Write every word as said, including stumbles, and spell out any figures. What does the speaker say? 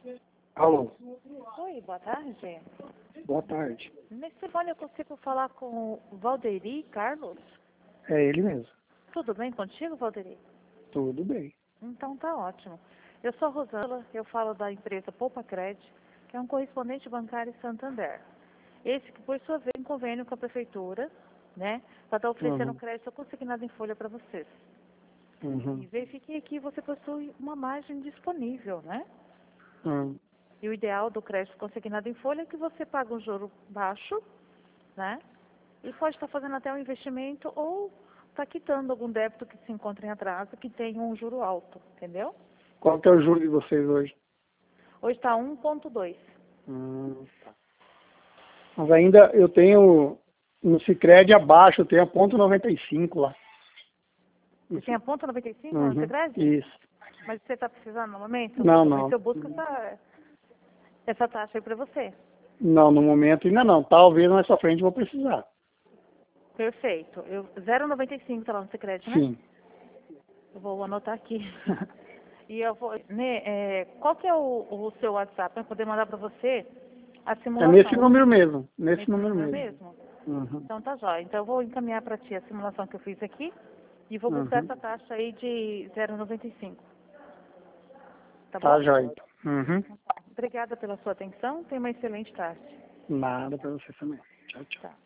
Alô, Oi, boa tarde. boa tarde. Nesse telefone eu consigo falar com o Valderi Carlos? É ele mesmo. Tudo bem contigo, Valderi? Tudo bem. Então tá ótimo. Eu sou a Rosângela, eu falo da empresa Poupa Crédito, que é um correspondente bancário em Santander. Esse que, por sua vez, tem convênio com a prefeitura, né, para estar oferecendo Uhum. crédito consignado em folha para vocês. Uhum. E verifiquei que você possui uma margem disponível, né? Uhum. E o ideal do crédito consignado em folha é que você paga um juro baixo, né? E pode estar fazendo até um investimento ou está quitando algum débito que se encontra em atraso, que tem um juro alto, entendeu? Qual que é o juro de vocês hoje? Hoje está um ponto dois. Hum, tá. Mas ainda eu tenho no Sicredi abaixo, eu tenho a ponto noventa e cinco lá. Você tem a ponto noventa e cinco no Uhum. Sicredi? Isso. Mas você está precisando no momento? Não, Mas não. eu busco essa, essa taxa aí para você. Não, no momento ainda não. Talvez mais pra frente eu vou precisar. Perfeito. Eu, zero vírgula noventa e cinco está lá no Sicredi, né? Sim. Eu vou anotar aqui. E eu vou, né, é, qual que é o, o seu WhatsApp para poder mandar para você a É simulação? nesse número mesmo. Nesse, Nesse número número mesmo. mesmo? Uhum. Então tá jóia. Então eu vou encaminhar para ti a simulação que eu fiz aqui e vou buscar Uhum. essa taxa aí de zero vírgula noventa e cinco. Tá Tá, bom? joia. Uhum. Obrigada pela sua atenção. Tenha uma excelente tarde. Nada pra você também. Tchau, tchau. Tá.